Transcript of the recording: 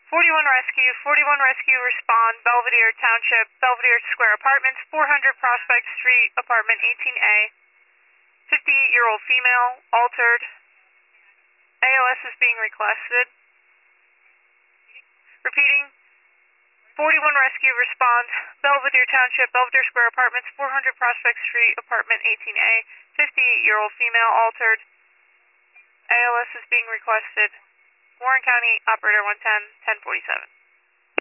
41 Rescue, respond, Belvedere Township, Belvedere Square Apartments, 400 Prospect Street, Apartment 18A. 58-year-old female, altered. ALS is being requested. Repeating, 41 Rescue, respond, Belvedere Township, Belvedere Square Apartments, 400 Prospect Street, Apartment 18A. 58-year-old female, altered. ALS is being requested. Warren County, Operator 110, 1047.